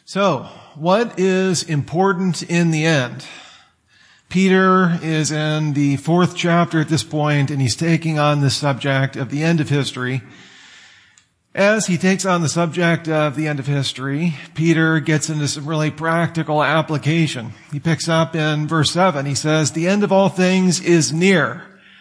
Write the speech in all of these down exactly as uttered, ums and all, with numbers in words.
So, what is important in the end? Peter is in the fourth chapter at this point, and he's taking on the subject of the end of history. As he takes on the subject of the end of history, Peter gets into some really practical application. He picks up in verse seven. He says, "The end of all things is near."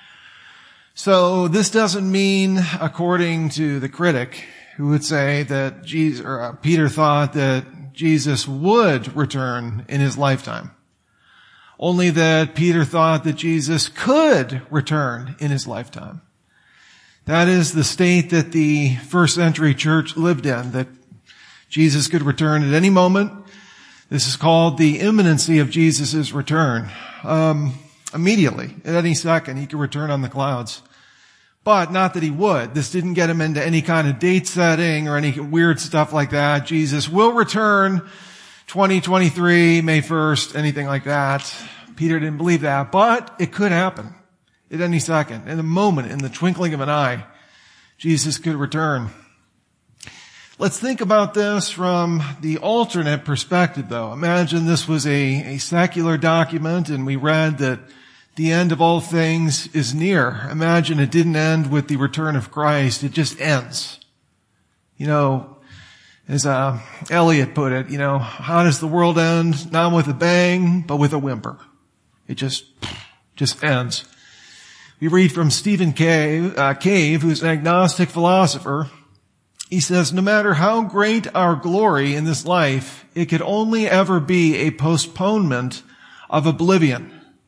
So this doesn't mean, according to the critic, who would say that Jesus, or uh, Peter thought that Jesus would return in his lifetime. Only that Peter thought that Jesus could return in his lifetime. That is the state that the first century church lived in, that Jesus could return at any moment. This is called the imminency of Jesus' return. Um, immediately, at any second, he could return on the clouds. But not that he would. This didn't get him into any kind of date setting or any weird stuff like that. Jesus will return twenty twenty-three, May first, anything like that. Peter didn't believe that, but it could happen at any second. In a moment, in the twinkling of an eye, Jesus could return. Let's think about this from the alternate perspective, though. Imagine this was a, a secular document and we read that the end of all things is near. Imagine it didn't end with the return of Christ. It just ends. You know, as uh, Eliot put it, you know, how does the world end? Not with a bang, but with a whimper. It just, just ends. We read from Stephen Cave, uh, Cave, who's an agnostic philosopher. He says, "No matter how great our glory in this life, it could only ever be a postponement of oblivion."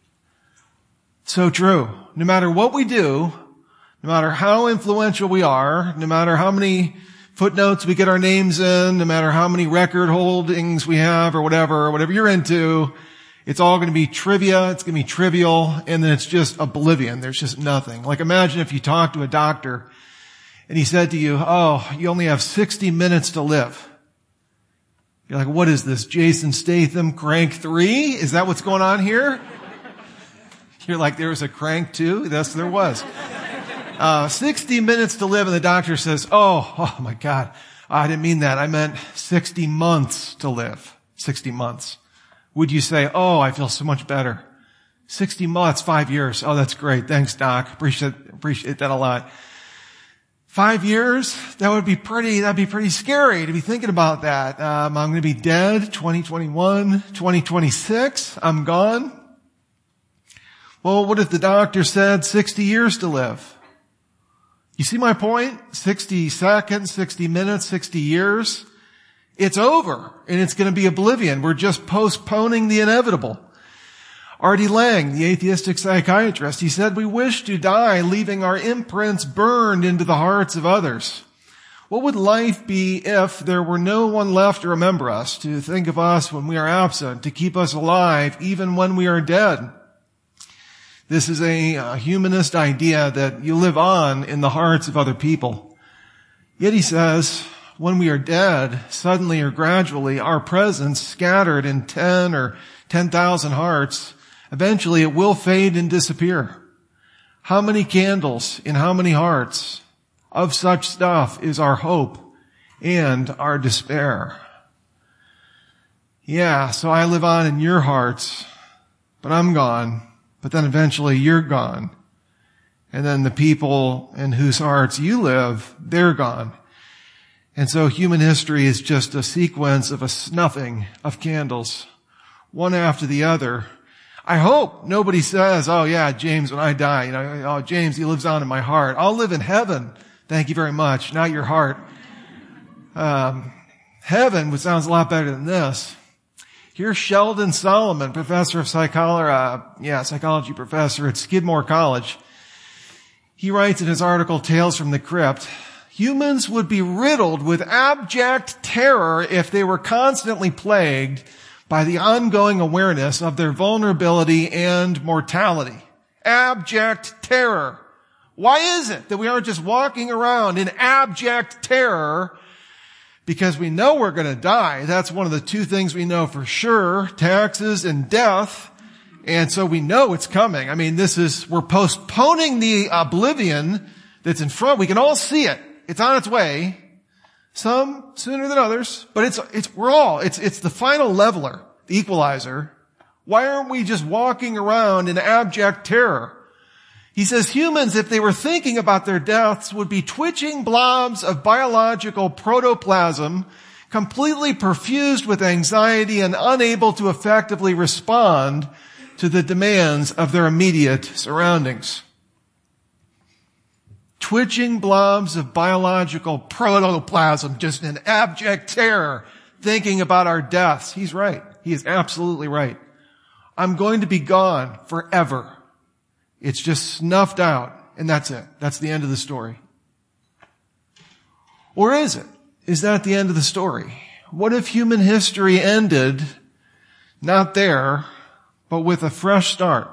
So true. No matter what we do, no matter how influential we are, no matter how many footnotes we get our names in, no matter how many record holdings we have or whatever, whatever you're into, it's all going to be trivia, it's going to be trivial, and then it's just oblivion. There's just nothing. Like imagine if you talked to a doctor and he said to you, "Oh, you only have sixty minutes to live." You're like, "What is this, Jason Statham, Crank three? Is that what's going on here?" You're like, "There was a Crank two?" Yes, there was. Uh, sixty minutes to live, and the doctor says, oh, oh my God, I didn't mean that. I meant sixty months to live. sixty months. Would you say, "Oh, I feel so much better"? sixty months, five years. Oh, that's great. Thanks, Doc. Appreciate, appreciate that a lot. Five years? That would be pretty, that'd be pretty scary to be thinking about that. Um, I'm going to be dead twenty twenty-one, twenty twenty-six. I'm gone. Well, what if the doctor said sixty years to live? You see my point? sixty seconds, sixty minutes, sixty years. It's over, and it's going to be oblivion. We're just postponing the inevitable. Artie Lang, the atheistic psychiatrist, he said, "We wish to die, leaving our imprints burned into the hearts of others." What would life be if there were no one left to remember us, to think of us when we are absent, to keep us alive even when we are dead? This is a, a humanist idea that you live on in the hearts of other people. Yet he says, when we are dead, suddenly or gradually, our presence scattered in ten or ten thousand hearts, eventually it will fade and disappear. How many candles in how many hearts? Of such stuff is our hope and our despair. Yeah, so I live on in your hearts, but I'm gone. But then eventually you're gone. And then the people in whose hearts you live, they're gone. And so human history is just a sequence of a snuffing of candles, one after the other. I hope nobody says, "Oh yeah, James, when I die, you know, oh James, he lives on in my heart. I'll live in heaven. Thank you very much. Not your heart." Um, heaven, which sounds a lot better than this. Here's Sheldon Solomon, professor of psychology, uh, yeah, psychology professor at Skidmore College. He writes in his article, Tales from the Crypt, "Humans would be riddled with abject terror if they were constantly plagued by the ongoing awareness of their vulnerability and mortality." Abject terror. Why is it that we aren't just walking around in abject terror? Because we know we're going to die. That's one of the two things we know for sure, taxes and death. And so we know it's coming. I mean, this is, we're postponing the oblivion that's in front. We can all see it. It's on its way. Some sooner than others, but it's, it's, we're all, it's, it's the final leveler, the equalizer. Why aren't we just walking around in abject terror? He says humans, if they were thinking about their deaths, would be twitching blobs of biological protoplasm, completely perfused with anxiety and unable to effectively respond to the demands of their immediate surroundings. Twitching blobs of biological protoplasm, just in abject terror, thinking about our deaths. He's right. He is absolutely right. I'm going to be gone forever. It's just snuffed out, and that's it. That's the end of the story. Or is it? Is that the end of the story? What if human history ended not there, but with a fresh start?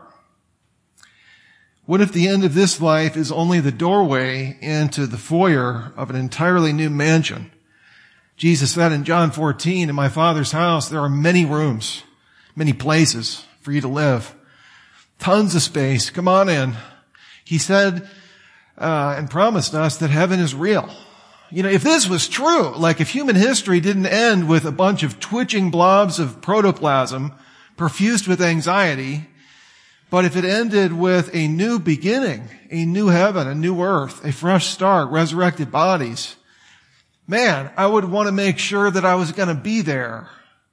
What if the end of this life is only the doorway into the foyer of an entirely new mansion? Jesus said in John fourteen, in my Father's house, there are many rooms, many places for you to live. Tons of space. Come on in. He said uh, and promised us that heaven is real. You know, if this was true, like if human history didn't end with a bunch of twitching blobs of protoplasm perfused with anxiety, but if it ended with a new beginning, a new heaven, a new earth, a fresh start, resurrected bodies, man, I would want to make sure that I was going to be there.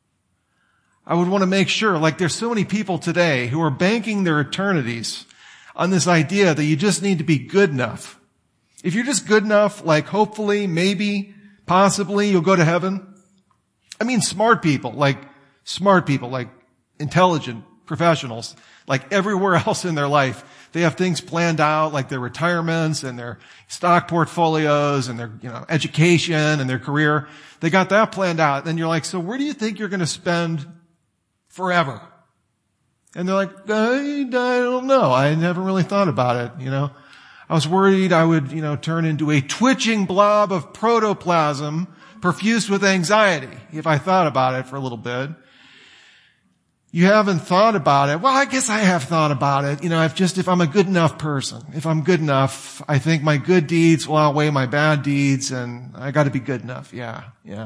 I would want to make sure, like there's so many people today who are banking their eternities on this idea that you just need to be good enough. If you're just good enough, like hopefully, maybe, possibly you'll go to heaven. I mean smart people, like smart people, like intelligent professionals, like everywhere else in their life. They have things planned out, like their retirements and their stock portfolios and their, you know, education and their career. They got that planned out. Then you're like, so where do you think you're going to spend forever? And they're like, I, I don't know. I never really thought about it, you know. I was worried I would, you know, turn into a twitching blob of protoplasm perfused with anxiety if I thought about it for a little bit. You haven't thought about it. Well, I guess I have thought about it. You know, if just, if I'm a good enough person, if I'm good enough, I think my good deeds will outweigh my bad deeds and I got to be good enough. Yeah, yeah.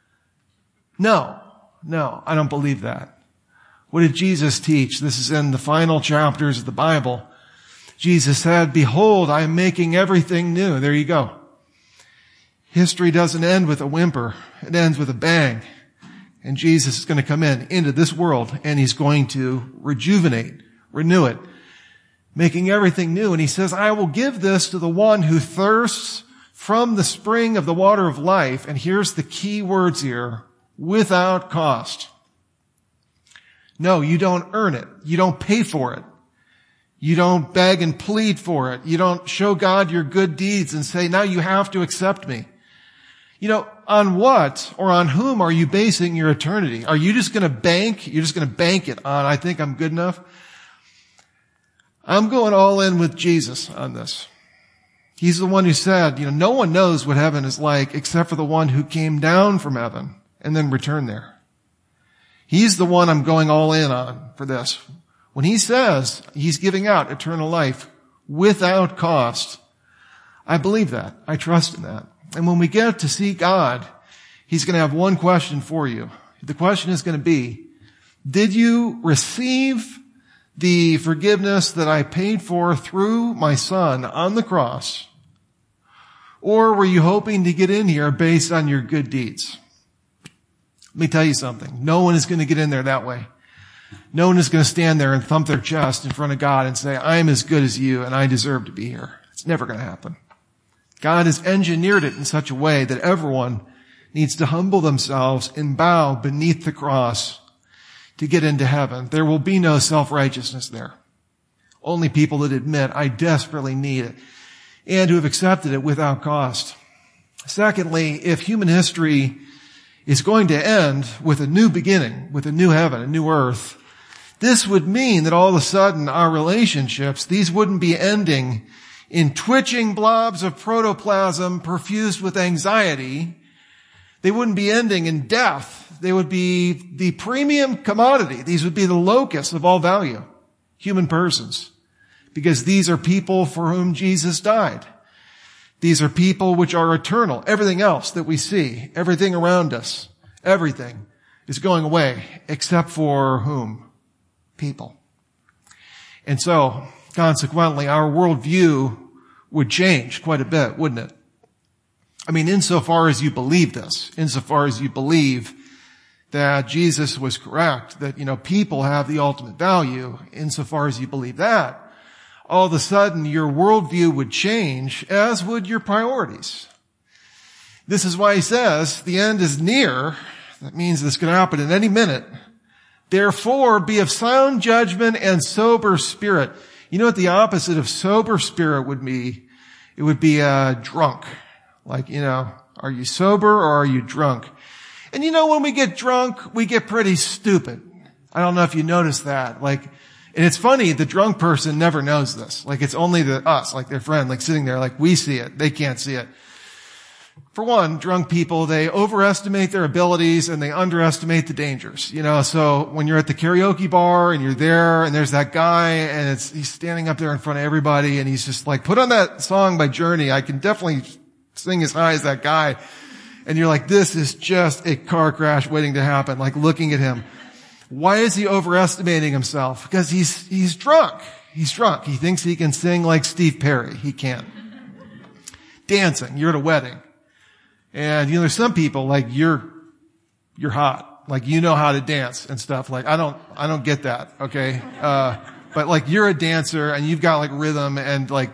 No, no, I don't believe that. What did Jesus teach? This is in the final chapters of the Bible. Jesus said, behold, I am making everything new. There you go. History doesn't end with a whimper. It ends with a bang. And Jesus is going to come in into this world and he's going to rejuvenate, renew it, making everything new. And he says, I will give this to the one who thirsts from the spring of the water of life. And here's the key words here, without cost. No, you don't earn it. You don't pay for it. You don't beg and plead for it. You don't show God your good deeds and say, now you have to accept me. You know, on what or on whom are you basing your eternity? Are you just going to bank? You're just going to bank it on, I think I'm good enough? I'm going all in with Jesus on this. He's the one who said, you know, no one knows what heaven is like except for the one who came down from heaven and then returned there. He's the one I'm going all in on for this. When he says he's giving out eternal life without cost, I believe that. I trust in that. And when we get to see God, he's going to have one question for you. The question is going to be, did you receive the forgiveness that I paid for through my son on the cross? Or were you hoping to get in here based on your good deeds? Let me tell you something. No one is going to get in there that way. No one is going to stand there and thump their chest in front of God and say, I am as good as you and I deserve to be here. It's never going to happen. God has engineered it in such a way that everyone needs to humble themselves and bow beneath the cross to get into heaven. There will be no self-righteousness there. Only people that admit, I desperately need it, and who have accepted it without cost. Secondly, if human history is going to end with a new beginning, with a new heaven, a new earth, this would mean that all of a sudden our relationships, these wouldn't be ending in twitching blobs of protoplasm perfused with anxiety. They wouldn't be ending in death. They would be the premium commodity. These would be the locus of all value, human persons, because these are people for whom Jesus died. These are people which are eternal. Everything else that we see, everything around us, everything is going away except for whom? People. And so, consequently, our worldview would change quite a bit, wouldn't it? I mean, insofar as you believe this, insofar as you believe that Jesus was correct, that, you know, people have the ultimate value, insofar as you believe that, all of a sudden your worldview would change, as would your priorities. This is why he says, the end is near. That means this can happen in any minute. Therefore, be of sound judgment and sober spirit. You know what the opposite of sober spirit would be? It would be uh, drunk. Like, you know, are you sober or are you drunk? And you know, when we get drunk, we get pretty stupid. I don't know if you noticed that. Like, and it's funny, the drunk person never knows this. Like, it's only the us, like their friend, like sitting there, like we see it. They can't see it. For one, drunk people, they overestimate their abilities and they underestimate the dangers. You know, so when you're at the karaoke bar and you're there and there's that guy and it's, he's standing up there in front of everybody and he's just like, put on that song by Journey. I can definitely sing as high as that guy. And you're like, this is just a car crash waiting to happen. Like looking at him. Why is he overestimating himself? Because he's, he's drunk. He's drunk. He thinks he can sing like Steve Perry. He can't. Dancing. You're at a wedding. And, you know, there's some people, like, you're, you're hot. Like, you know how to dance and stuff. Like, I don't, I don't get that, okay? Uh, but like, you're a dancer and you've got like rhythm and like,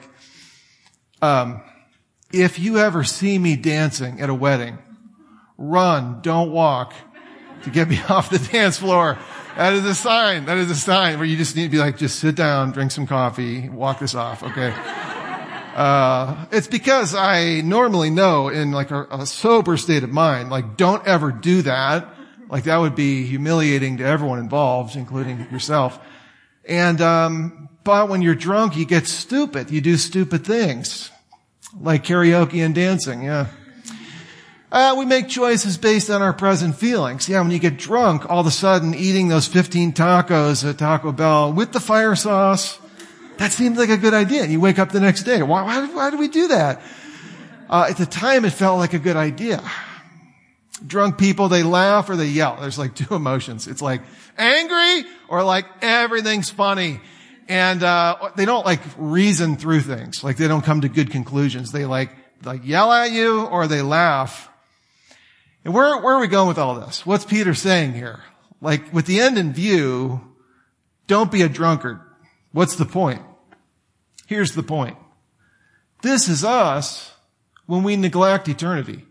um, if you ever see me dancing at a wedding, run, don't walk to get me off the dance floor. That is a sign. That is a sign where you just need to be like, just sit down, drink some coffee, walk this off, okay? Uh, it's because I normally know in like a, a sober state of mind, like don't ever do that. Like that would be humiliating to everyone involved, including yourself. And, um, but when you're drunk, you get stupid. You do stupid things. Like karaoke and dancing, yeah. Uh, we make choices based on our present feelings. Yeah, when you get drunk, all of a sudden eating those fifteen tacos at Taco Bell with the fire sauce, that seemed like a good idea. And you wake up the next day. Why, why, why do we do that? Uh, at the time, it felt like a good idea. Drunk people, they laugh or they yell. There's like two emotions. It's like angry or like everything's funny. And, uh, they don't like reason through things. Like they don't come to good conclusions. They like, like yell at you or they laugh. And where, where are we going with all this? What's Peter saying here? Like with the end in view, don't be a drunkard. What's the point? Here's the point. This is us when we neglect eternity.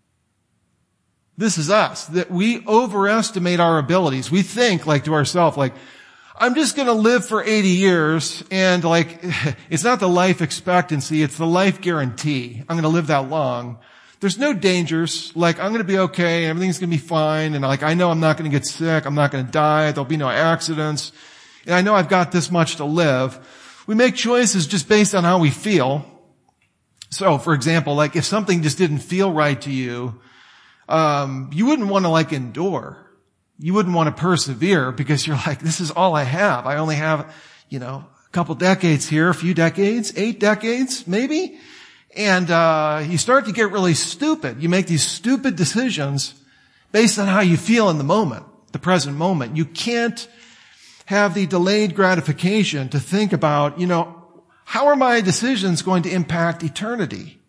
This is us, that we overestimate our abilities. We think like to ourselves, like, I'm just going to live for eighty years and like, it's not the life expectancy, it's the life guarantee. I'm going to live that long. There's no dangers. Like, I'm going to be okay. Everything's going to be fine. And like, I know I'm not going to get sick. I'm not going to die. There'll be no accidents. And I know I've got this much to live. We make choices just based on how we feel. So, for example, like if something just didn't feel right to you, um, you wouldn't want to like endure. You wouldn't want to persevere because you're like, this is all I have. I only have, you know, a couple decades here, a few decades, eight decades, maybe. And, uh, you start to get really stupid. You make these stupid decisions based on how you feel in the moment, the present moment. You can't have the delayed gratification to think about, you know, how are my decisions going to impact eternity?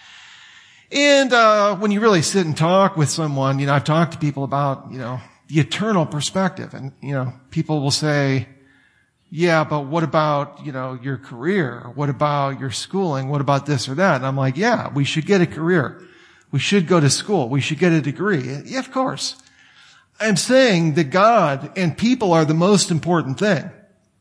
And, uh, when you really sit and talk with someone, you know, I've talked to people about, you know, the eternal perspective. And, you know, people will say, yeah, but what about, you know, your career? What about your schooling? What about this or that? And I'm like, yeah, we should get a career. We should go to school. We should get a degree. Yeah, of course. I'm saying that God and people are the most important thing.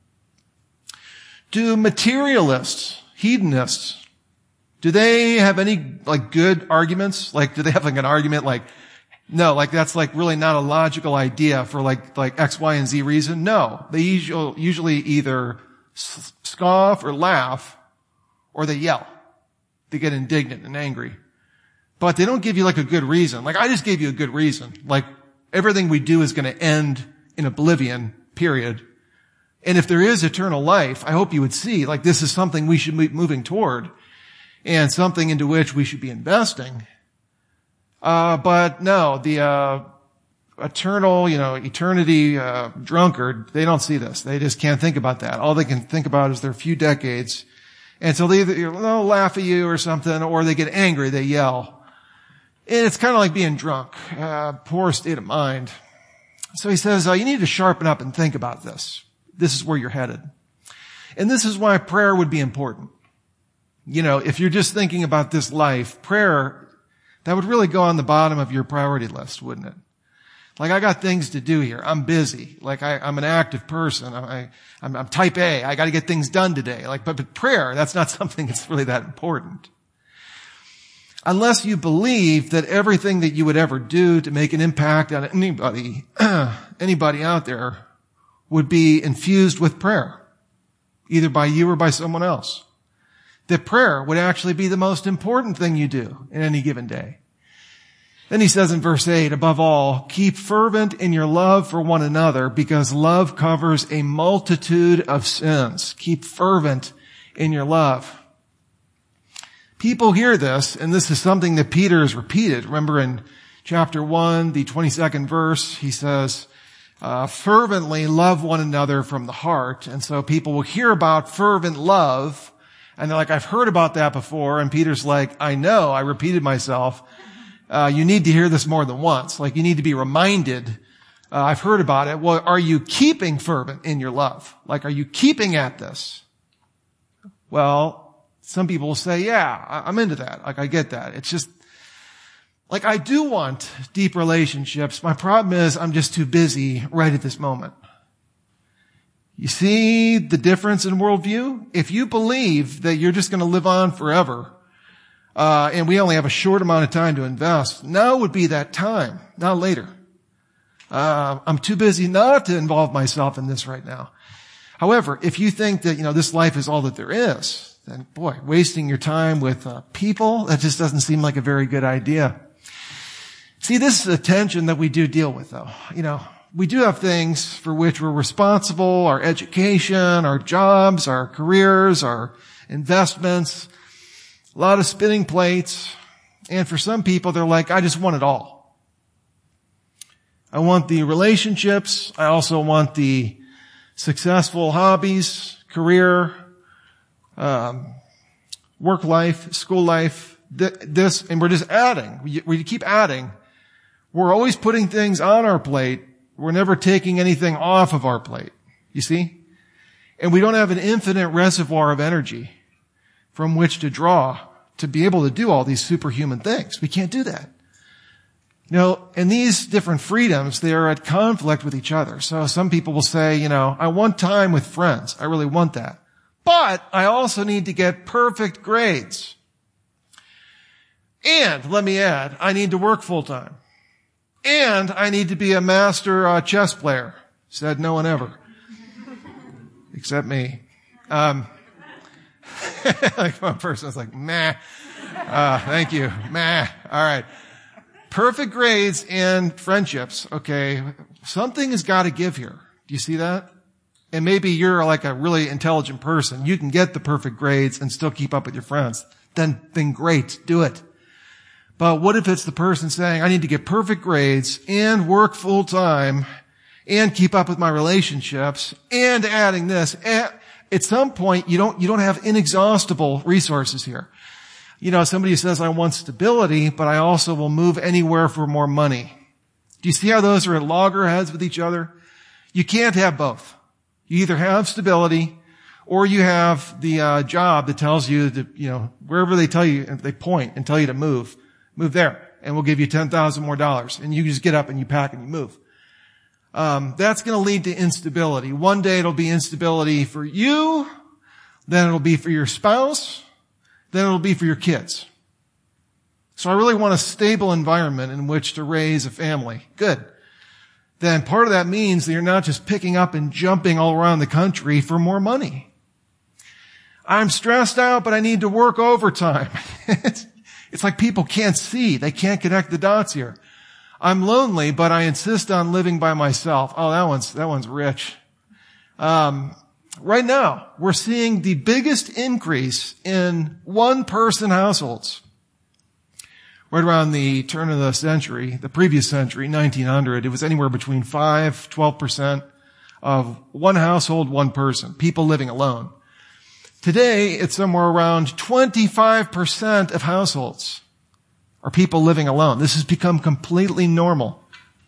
Do materialists, hedonists, do they have any, like, good arguments? Like, do they have, like, an argument like, no, like, that's, like, really not a logical idea for, like, like X, Y, and Z reason? No. They usually, usually either scoff or laugh or they yell. They get indignant and angry. But they don't give you, like, a good reason. Like, I just gave you a good reason. Like, everything we do is going to end in oblivion, period. And if there is eternal life, I hope you would see, like, this is something we should be moving toward. and something into which we should be investing. Uh, but no, the, uh, eternal, you know, eternity, uh, drunkard, they don't see this. They just can't think about that. All they can think about is their few decades. And so they either, you know, laugh at you or something, or they get angry, they yell. And it's kind of like being drunk. Uh, poor state of mind. So he says, uh, you need to sharpen up and think about this. This is where you're headed. And this is why prayer would be important. You know, if you're just thinking about this life, prayer, that would really go on the bottom of your priority list, wouldn't it? Like, I got things to do here. I'm busy. Like, I, I'm an active person. I, I'm, I'm type A. I got to get things done today. Like, but, but prayer, that's not something that's really that important. Unless you believe that everything that you would ever do to make an impact on anybody, anybody out there would be infused with prayer, either by you or by someone else. That prayer would actually be the most important thing you do in any given day. Then he says in verse eight, above all, keep fervent in your love for one another, because love covers a multitude of sins. Keep fervent in your love. People hear this, and this is something that Peter has repeated. Remember in chapter one, the twenty-second verse, he says, uh, fervently love one another from the heart. And so people will hear about fervent love, and they're like, I've heard about that before. And Peter's like, I know, I repeated myself. Uh, you need to hear this more than once. Like, you need to be reminded. Uh, I've heard about it. Well, are you keeping fervent in your love? Like, are you keeping at this? Well, some people will say, yeah, I'm into that. Like, I get that. It's just, like, I do want deep relationships. My problem is I'm just too busy right at this moment. You see the difference in worldview? If you believe that you're just going to live on forever, Uh, and we only have a short amount of time to invest, now would be that time, not later. Uh, I'm too busy not to involve myself in this right now. However, if you think that, you know, this life is all that there is, then boy, wasting your time with uh, people, that just doesn't seem like a very good idea. See, this is a tension that we do deal with, though. You know, we do have things for which we're responsible, our education, our jobs, our careers, our investments, a lot of spinning plates. And for some people, they're like, I just want it all. I want the relationships. I also want the successful hobbies, career, um, work life, school life, th- this, and we're just adding. We, we keep adding. We're always putting things on our plate. We're never taking anything off of our plate. You see? And we don't have an infinite reservoir of energy from which to draw to be able to do all these superhuman things. We can't do that. You know, and these different freedoms, they are at conflict with each other. So some people will say, you know, I want time with friends. I really want that. But I also need to get perfect grades. And let me add, I need to work full time. And I need to be a master uh, chess player. Said no one ever. Except me. Um, like one person was like, meh. Uh, thank you. Meh. All right. Perfect grades and friendships. Okay. Something has got to give here. Do you see that? And maybe you're like a really intelligent person. You can get the perfect grades and still keep up with your friends. Then, then great. Do it. But what if it's the person saying, I need to get perfect grades and work full time and keep up with my relationships and adding this? At some point, you don't, you don't have inexhaustible resources here. You know, somebody says, I want stability, but I also will move anywhere for more money. Do you see how those are at loggerheads with each other? You can't have both. You either have stability or you have the uh, job that tells you to, you know, wherever they tell you, they point and tell you to move, move there, and we'll give you ten thousand more dollars. And you just get up and you pack and you move. Um, that's going to lead to instability. One day it'll be instability for you, then it'll be for your spouse, then it'll be for your kids. So I really want a stable environment in which to raise a family. Good. Then part of that means that you're not just picking up and jumping all around the country for more money. I'm stressed out, but I need to work overtime. it's, it's like people can't see. They can't connect the dots here. I'm lonely, but I insist on living by myself. Oh, that one's, that one's rich. Um, Right now, we're seeing the biggest increase in one-person households. Right around the turn of the century, the previous century, nineteen hundred, it was anywhere between five, twelve percent of one household, one person, people living alone. Today, it's somewhere around twenty-five percent of households are people living alone. This has become completely normal.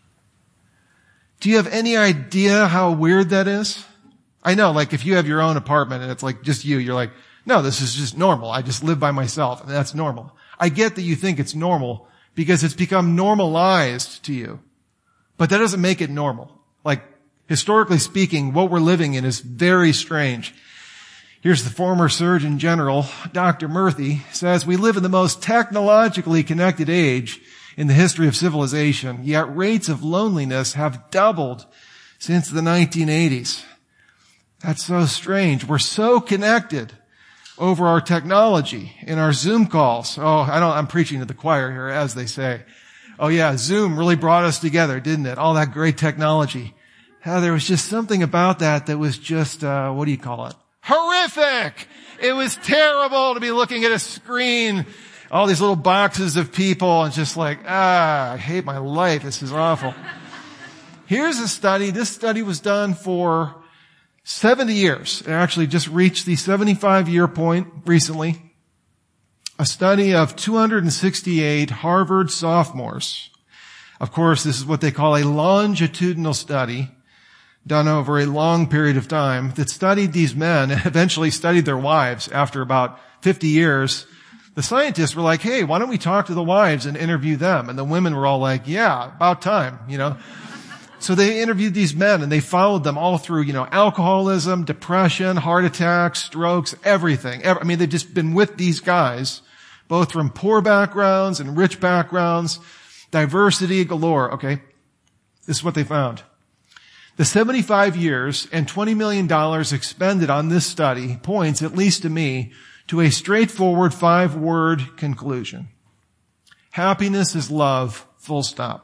Do you have any idea how weird that is? I know, like if you have your own apartment and it's like just you, you're like, no, this is just normal. I just live by myself and that's normal. I get that you think it's normal because it's become normalized to you, but that doesn't make it normal. Like historically speaking, what we're living in is very strange. Here's the former Surgeon General, Doctor Murthy, says we live in the most technologically connected age in the history of civilization, yet rates of loneliness have doubled since the nineteen eighties. That's so strange. We're so connected over our technology in our Zoom calls. Oh, I don't, I'm preaching to the choir here, as they say. Oh yeah, Zoom really brought us together, didn't it? All that great technology. Uh, there was just something about that that was just, uh, what do you call it? Horrific! It was terrible to be looking at a screen, all these little boxes of people, and just like, ah, I hate my life. This is awful. Here's a study. This study was done for seventy years. It actually just reached the seventy-five year point recently. A study of two hundred sixty-eight Harvard sophomores. Of course, this is what they call a longitudinal study done over a long period of time that studied these men and eventually studied their wives after about fifty years. The scientists were like, hey, why don't we talk to the wives and interview them? And the women were all like, yeah, about time, you know. So they interviewed these men and they followed them all through, you know, alcoholism, depression, heart attacks, strokes, everything. I mean, they've just been with these guys, both from poor backgrounds and rich backgrounds, diversity galore. Okay. This is what they found. The seventy-five years and twenty million dollars expended on this study points, at least to me, to a straightforward five-word conclusion. Happiness is love, full stop.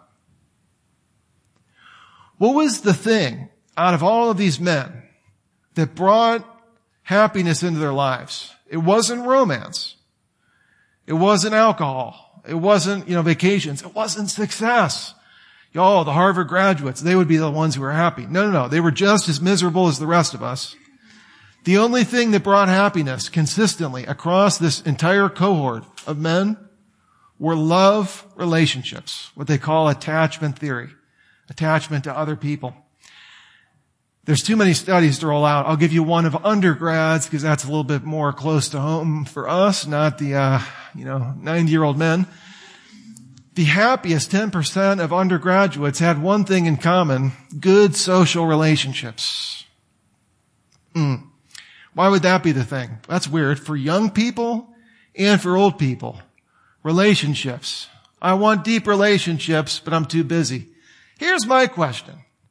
What was the thing out of all of these men that brought happiness into their lives? It wasn't romance. It wasn't alcohol. It wasn't, you know, vacations. It wasn't success. Oh, the Harvard graduates, they would be the ones who were happy. No, no, no. They were just as miserable as the rest of us. The only thing that brought happiness consistently across this entire cohort of men were love relationships, what they call attachment theory. Attachment to other people. There's too many studies to roll out. I'll give you one of undergrads because that's a little bit more close to home for us, not the, uh, you know, ninety-year-old men. The happiest ten percent of undergraduates had one thing in common: good social relationships. Mm. Why would that be the thing? That's weird. For young people and for old people. Relationships. I want deep relationships, but I'm too busy. Here's my question.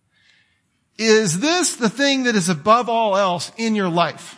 Is this the thing that is above all else in your life?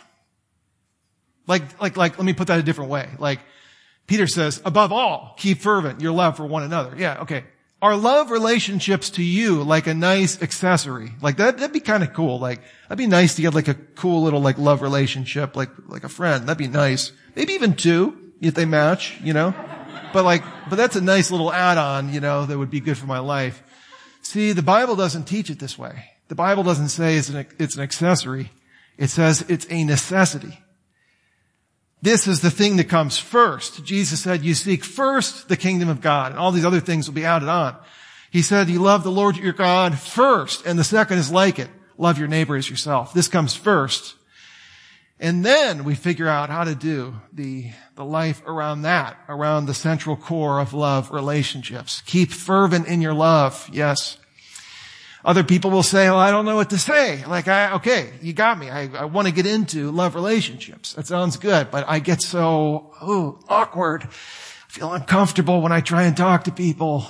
Like, like, like, let me put that a different way. Like, Peter says, above all, keep fervent your love for one another. Yeah, okay. Are love relationships to you like a nice accessory? Like that, that'd be kind of cool. Like, that'd be nice to get like a cool little like love relationship, like, like a friend. That'd be nice. Maybe even two, if they match, you know? But like, but that's a nice little add-on, you know, that would be good for my life. See, the Bible doesn't teach it this way. The Bible doesn't say it's an, it's an accessory. It says it's a necessity. This is the thing that comes first. Jesus said, you seek first the kingdom of God, and all these other things will be added on. He said, you love the Lord your God first, and the second is like it. Love your neighbor as yourself. This comes first. And then we figure out how to do the, the life around that, around the central core of love relationships. Keep fervent in your love. Yes. Other people will say, well, I don't know what to say. Like, I, okay, you got me. I, I want to get into love relationships. That sounds good, but I get so, oh, awkward. I feel uncomfortable when I try and talk to people.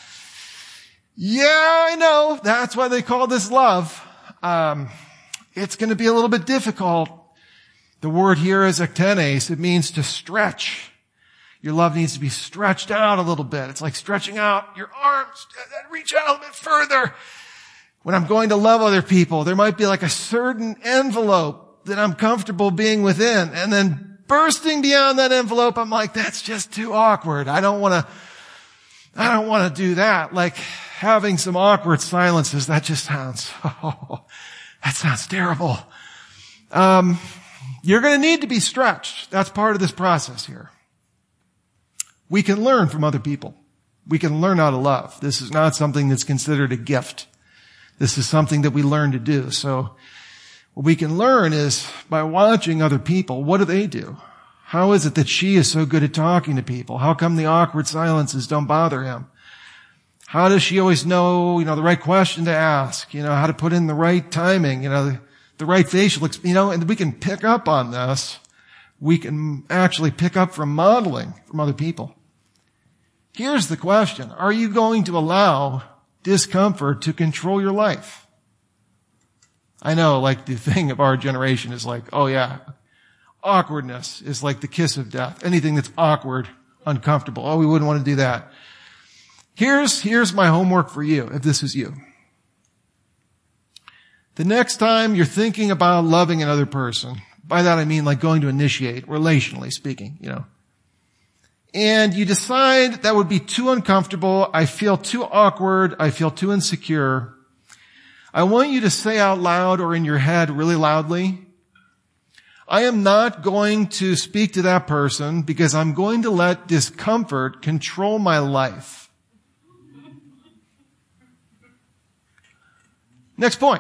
Yeah, I know. That's why they call this love. Um, it's going to be a little bit difficult. The word here is ektenes. It means to stretch. Your love needs to be stretched out a little bit. It's like stretching out your arms. Reach out a bit further. When I'm going to love other people, there might be like a certain envelope that I'm comfortable being within. And then bursting beyond that envelope, I'm like, that's just too awkward. I don't want to, I don't want to do that. Like having some awkward silences, that just sounds, oh, that sounds terrible. Um, you're going to need to be stretched. That's part of this process here. We can learn from other people. We can learn how to love. This is not something that's considered a gift. This is something that we learn to do. So what we can learn is by watching other people. What do they do? How is it that she is so good at talking to people? How come the awkward silences don't bother him? How does she always know, you know, the right question to ask? You know, how to put in the right timing, you know, the, the right facial, you know, and we can pick up on this. We can actually pick up from modeling from other people. Here's the question. Are you going to allow discomfort to control your life? I know, like, the thing of our generation is like, oh yeah, awkwardness is like the kiss of death. Anything that's awkward, uncomfortable. Oh, we wouldn't want to do that. Here's, here's my homework for you, if this is you. The next time you're thinking about loving another person, by that I mean like going to initiate, relationally speaking, you know, and you decide that would be too uncomfortable, I feel too awkward, I feel too insecure, I want you to say out loud or in your head really loudly, I am not going to speak to that person because I'm going to let discomfort control my life. Next point.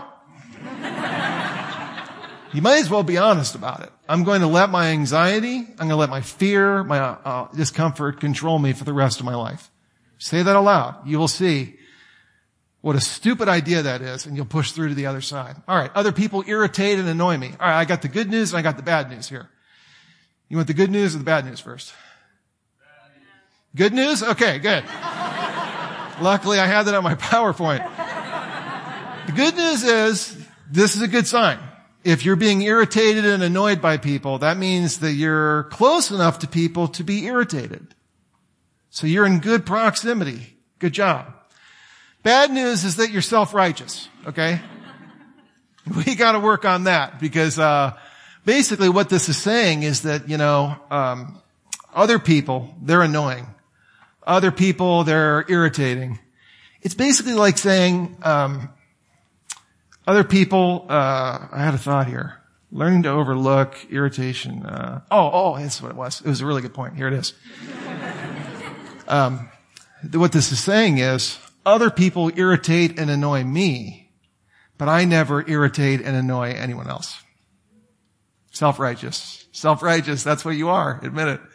You might as well be honest about it. I'm going to let my anxiety, I'm going to let my fear, my uh, discomfort control me for the rest of my life. Say that aloud. You will see what a stupid idea that is, and you'll push through to the other side. All right, other people irritate and annoy me. All right, I got the good news and I got the bad news here. You want the good news or the bad news first? Good news? Okay, good. Luckily, I had that on my PowerPoint. The good news is, this is a good sign. If you're being irritated and annoyed by people, that means that you're close enough to people to be irritated. So you're in good proximity. Good job. Bad news is that you're self-righteous, okay? We gotta work on that because, uh, basically what this is saying is that, you know, um, other people, they're annoying. Other people, they're irritating. It's basically like saying, um, Other people, uh, I had a thought here. Learning to overlook irritation. Uh, oh, oh, that's what it was. It was a really good point. Here it is. Um, what this is saying is, other people irritate and annoy me, but I never irritate and annoy anyone else. Self-righteous. Self-righteous, that's what you are. Admit it.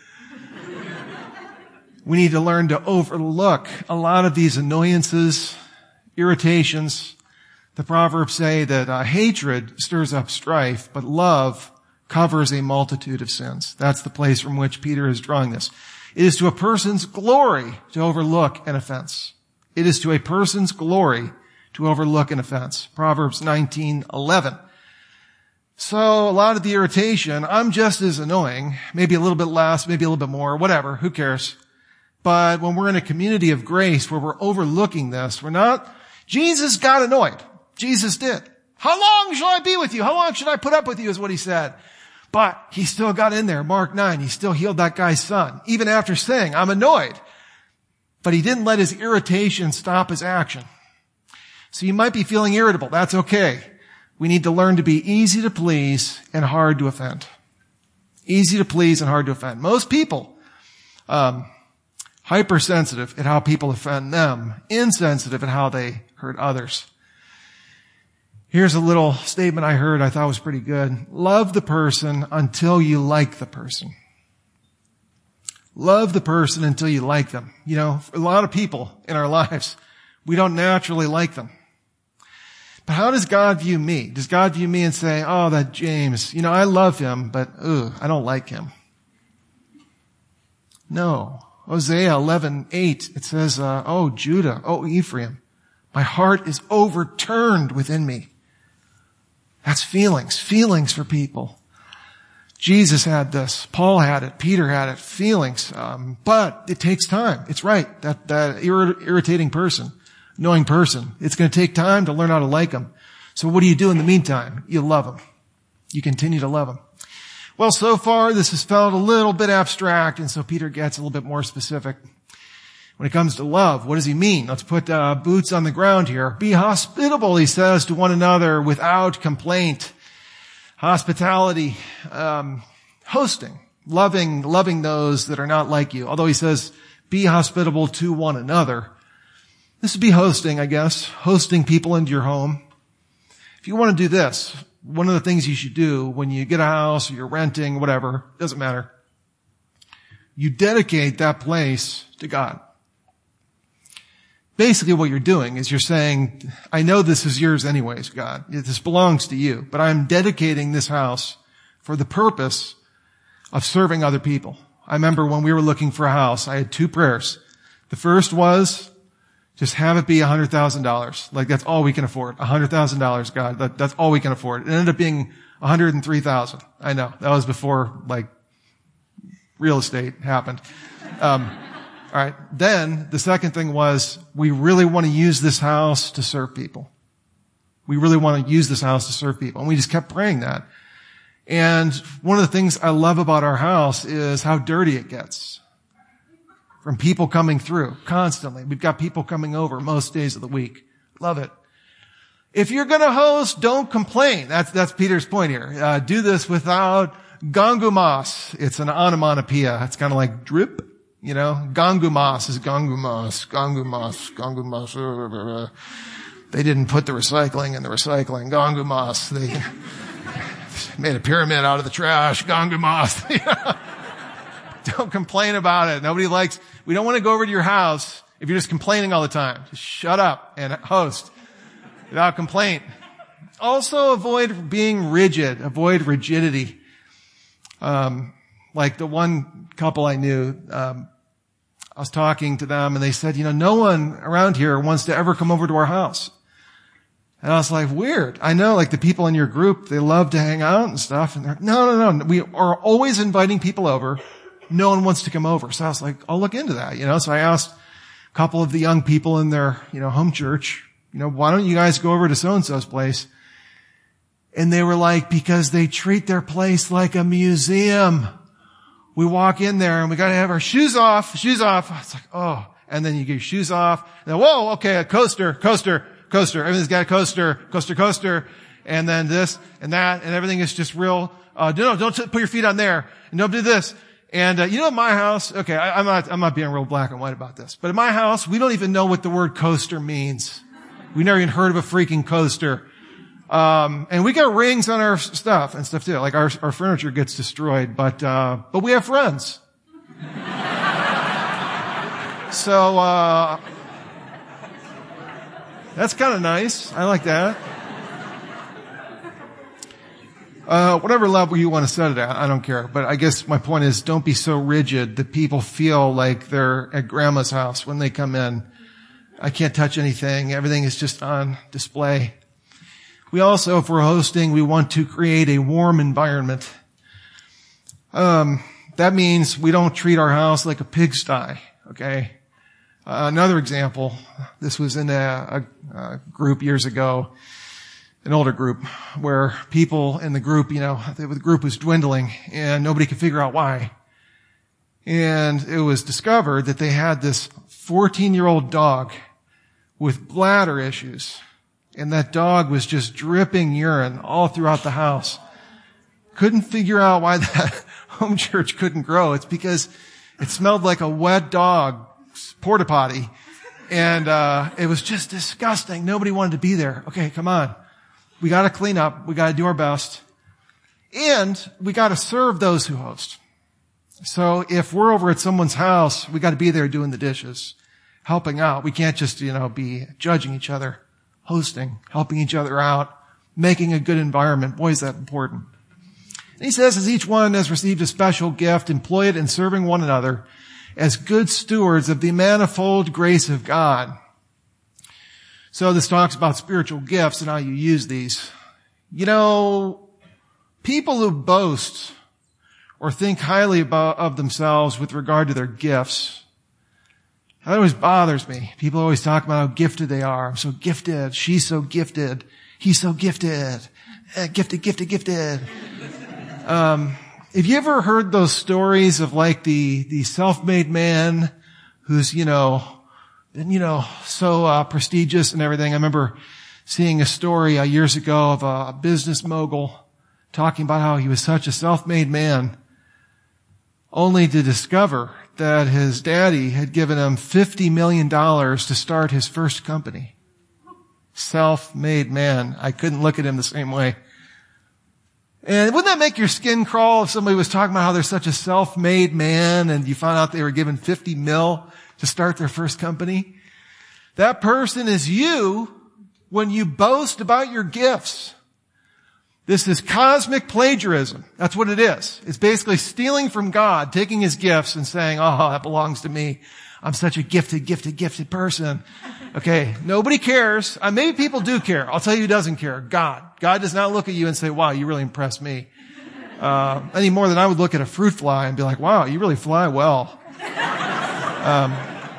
We need to learn to overlook a lot of these annoyances, irritations. The Proverbs say that uh, hatred stirs up strife, but love covers a multitude of sins. That's the place from which Peter is drawing this. It is to a person's glory to overlook an offense. It is to a person's glory to overlook an offense. Proverbs nineteen eleven. So a lot of the irritation, I'm just as annoying, maybe a little bit less, maybe a little bit more, whatever, who cares? But when we're in a community of grace where we're overlooking this, we're not, Jesus got annoyed. Jesus did. How long shall I be with you? How long should I put up with you is what he said. But he still got in there. Mark nine, he still healed that guy's son. Even after saying, I'm annoyed. But he didn't let his irritation stop his action. So you might be feeling irritable. That's okay. We need to learn to be easy to please and hard to offend. Easy to please and hard to offend. Most people, um, hypersensitive at how people offend them, insensitive at how they hurt others. Here's a little statement I heard I thought was pretty good. Love the person until you like the person. Love the person until you like them. You know, for a lot of people in our lives, we don't naturally like them. But how does God view me? Does God view me and say, oh, that James, you know, I love him, but ugh, I don't like him? No. Hosea eleven eight, it says, uh, oh, Judah, oh, Ephraim, my heart is overturned within me. That's feelings, feelings for people. Jesus had this. Paul had it. Peter had it. Feelings. Um, but it takes time. It's right. That, that irri- irritating person, annoying person. It's going to take time to learn how to like them. So what do you do in the meantime? You love them. You continue to love them. Well, so far this has felt a little bit abstract, and so Peter gets a little bit more specific. When it comes to love, what does he mean? Let's put uh, boots on the ground here. Be hospitable, he says, to one another without complaint. Hospitality, um, hosting, loving, loving those that are not like you. Although he says, be hospitable to one another. This would be hosting, I guess, hosting people into your home. If you want to do this, one of the things you should do when you get a house or you're renting, whatever, doesn't matter. You dedicate that place to God. Basically what you're doing is you're saying, I know this is yours anyways, God. This belongs to you, but I'm dedicating this house for the purpose of serving other people. I remember when we were looking for a house, I had two prayers. The first was, just have it be one hundred thousand dollars. Like, that's all we can afford. one hundred thousand dollars, God. That, that's all we can afford. It ended up being one hundred three thousand dollars. I know. That was before, like, real estate happened. Um, all right. Then, the second thing was, we really want to use this house to serve people. We really want to use this house to serve people. And we just kept praying that. And one of the things I love about our house is how dirty it gets. From people coming through constantly. We've got people coming over most days of the week. Love it. If you're going to host, don't complain. That's, that's Peter's point here. Uh, do this without gongumas. It's an onomatopoeia. It's kind of like drip, you know. Gongumas is gongumas, gongumas, gongumas. They didn't put the recycling in the recycling. Gongumas. They made a pyramid out of the trash. Gongumas. Don't complain about it. Nobody likes, we don't want to go over to your house if you're just complaining all the time. Just shut up and host without complaint. Also avoid being rigid. Avoid rigidity. Um, like the one couple I knew, um, I was talking to them and they said, you know, no one around here wants to ever come over to our house. And I was like, weird. I know, like the people in your group, they love to hang out and stuff. And they're, no, no, no. We are always inviting people over. No one wants to come over. So I was like, I'll look into that, you know. So I asked a couple of the young people in their, you know, home church, you know, why don't you guys go over to so-and-so's place? And they were like, because they treat their place like a museum. We walk in there and we got to have our shoes off, shoes off. It's like, oh, and then you get your shoes off. And then, whoa, okay, a coaster, coaster, coaster. Everything's got a coaster, coaster, coaster. And then this and that and everything is just real. Uh, no, don't put your feet on there. And don't do this. And, uh, you know, in my house, okay, I, I'm not, I'm not being real black and white about this, but in my house, we don't even know what the word coaster means. We never even heard of a freaking coaster. Um, and we got rings on our stuff and stuff too. Like our, our furniture gets destroyed, but, uh, but we have friends. So, uh, that's kind of nice. I like that. Uh, whatever level you want to set it at, I don't care. But I guess my point is, don't be so rigid that people feel like they're at grandma's house when they come in. I can't touch anything. Everything is just on display. We also, if we're hosting, we want to create a warm environment. Um, that means we don't treat our house like a pigsty, okay? Uh, another example, this was in a, a, a group years ago. An older group where people in the group, you know, the group was dwindling and nobody could figure out why. And it was discovered that they had this fourteen-year-old dog with bladder issues. And that dog was just dripping urine all throughout the house. Couldn't figure out why that home church couldn't grow. It's because it smelled like a wet dog porta potty. And, uh, it was just disgusting. Nobody wanted to be there. Okay, come on. We got to clean up. We got to do our best. And we got to serve those who host. So if we're over at someone's house, we got to be there doing the dishes, helping out. We can't just, you know, be judging each other, hosting, helping each other out, making a good environment. Boy, is that important. And he says, as each one has received a special gift, employ it in serving one another as good stewards of the manifold grace of God. So this talks about spiritual gifts and how you use these. You know, people who boast or think highly about, of themselves with regard to their gifts That always bothers me. People always talk about how gifted they are. I'm so gifted. She's so gifted. He's so gifted. Eh, gifted, gifted, gifted. Um, have you ever heard those stories of like the, the self-made man who's, you know, and, you know, so, uh, prestigious and everything? I remember seeing a story uh, years ago of a business mogul talking about how he was such a self-made man, only to discover that his daddy had given him fifty million dollars to start his first company. Self-made man. I couldn't look at him the same way. And wouldn't that make your skin crawl if somebody was talking about how they're such a self-made man and you found out they were given fifty mil to start their first company? That person is you when you boast about your gifts. This is cosmic plagiarism. That's what it is. It's basically stealing from God, taking his gifts and saying, oh, that belongs to me. I'm such a gifted, gifted, gifted person. Okay, nobody cares. Uh, maybe people do care. I'll tell you who doesn't care. God. God does not look at you and say, wow, you really impressed me. Uh, any more than I would look at a fruit fly and be like, wow, you really fly well. Um,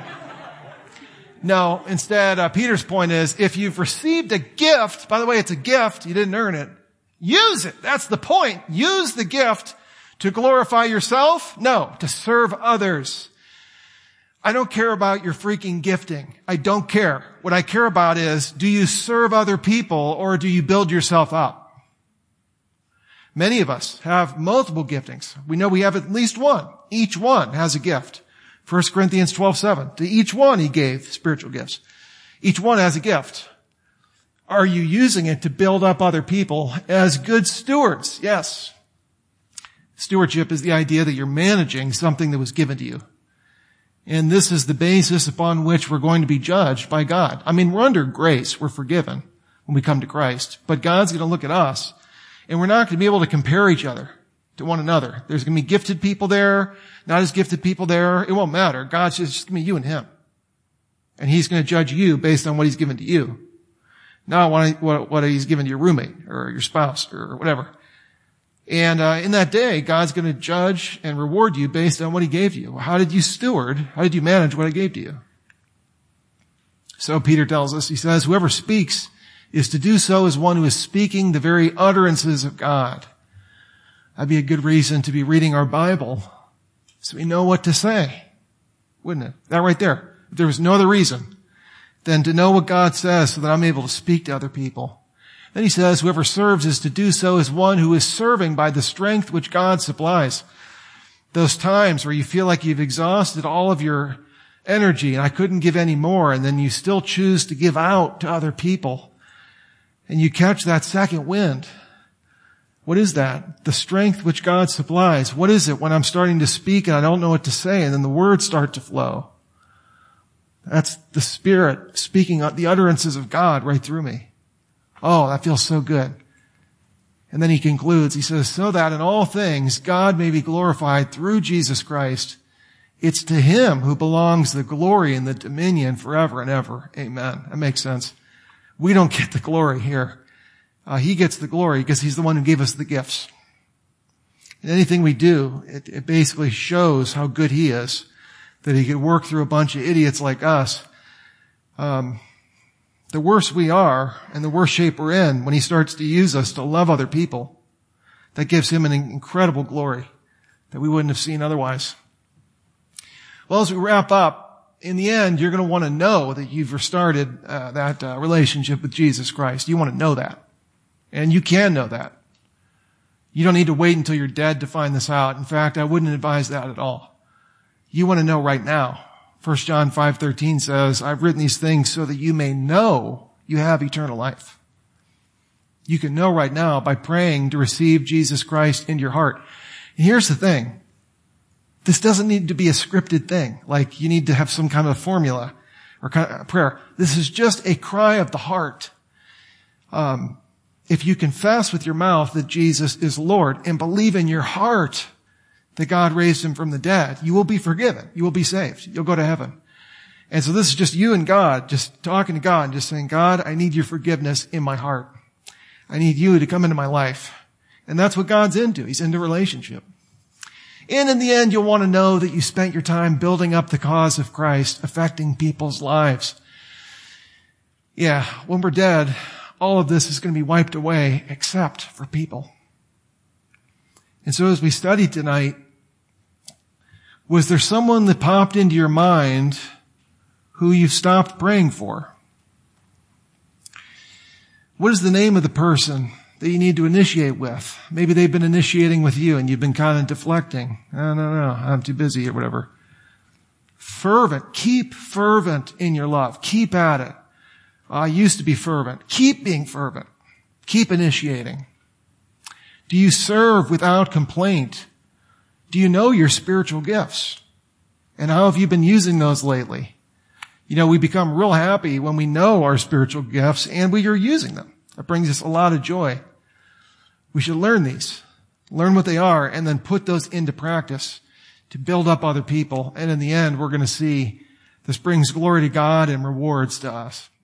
no, instead, uh, Peter's point is, if you've received a gift, by the way, it's a gift, you didn't earn it. Use it. That's the point. Use the gift to glorify yourself? No, to serve others. I don't care about your freaking gifting. I don't care. What I care about is, do you serve other people or do you build yourself up? Many of us have multiple giftings. We know we have at least one. Each one has a gift. First Corinthians twelve seven. To each one he gave spiritual gifts. Each one has a gift. Are you using it to build up other people as good stewards? Yes. Stewardship is the idea that you're managing something that was given to you. And this is the basis upon which we're going to be judged by God. I mean, we're under grace. We're forgiven when we come to Christ. But God's going to look at us, and we're not going to be able to compare each other to one another. There's going to be gifted people there, not as gifted people there. It won't matter. God's just going to be you and him. And he's going to judge you based on what he's given to you. Not what, what, what he's given to your roommate or your spouse or whatever. And uh, in that day, God's going to judge and reward you based on what he gave you. How did you steward? How did you manage what I gave to you? So Peter tells us, he says, whoever speaks is to do so as one who is speaking the very utterances of God. That'd be a good reason to be reading our Bible so we know what to say, wouldn't it? That right there. If there was no other reason than to know what God says so that I'm able to speak to other people. Then he says, whoever serves is to do so as one who is serving by the strength which God supplies. Those times where you feel like you've exhausted all of your energy and I couldn't give any more, and then you still choose to give out to other people, and you catch that second wind. What is that? The strength which God supplies. What is it when I'm starting to speak and I don't know what to say, and then the words start to flow? That's the Spirit speaking the utterances of God right through me. Oh, that feels so good. And then he concludes, he says, so that in all things God may be glorified through Jesus Christ. It's to him who belongs the glory and the dominion forever and ever. Amen. That makes sense. We don't get the glory here. Uh, he gets the glory because he's the one who gave us the gifts. And anything we do, it, it basically shows how good he is, that he could work through a bunch of idiots like us. Um, the worse we are and the worse shape we're in when he starts to use us to love other people, that gives him an incredible glory that we wouldn't have seen otherwise. Well, as we wrap up, in the end, you're going to want to know that you've restarted uh, that uh, relationship with Jesus Christ. You want to know that. And you can know that. You don't need to wait until you're dead to find this out. In fact, I wouldn't advise that at all. You want to know right now. First John five thirteen says, I've written these things so that you may know you have eternal life. You can know right now by praying to receive Jesus Christ into your heart. And here's the thing. This doesn't need to be a scripted thing, like you need to have some kind of formula or kind of prayer. This is just a cry of the heart. Um, if you confess with your mouth that Jesus is Lord and believe in your heart that God raised him from the dead, you will be forgiven. You will be saved. You'll go to heaven. And so this is just you and God, just talking to God and just saying, God, I need your forgiveness in my heart. I need you to come into my life. And that's what God's into. He's into relationship. And in the end, you'll want to know that you spent your time building up the cause of Christ, affecting people's lives. Yeah, when we're dead, all of this is going to be wiped away except for people. And so as we study tonight, was there someone that popped into your mind who you've stopped praying for? What is the name of the person that you need to initiate with? Maybe they've been initiating with you and you've been kind of deflecting. I don't know, I'm too busy or whatever. Fervent. Keep fervent in your love. Keep at it. I used to be fervent. Keep being fervent. Keep initiating. Do you serve without complaint? Do you know your spiritual gifts? And how have you been using those lately? You know, we become real happy when we know our spiritual gifts and we are using them. That brings us a lot of joy. We should learn these, learn what they are, and then put those into practice to build up other people. And in the end, we're going to see this brings glory to God and rewards to us.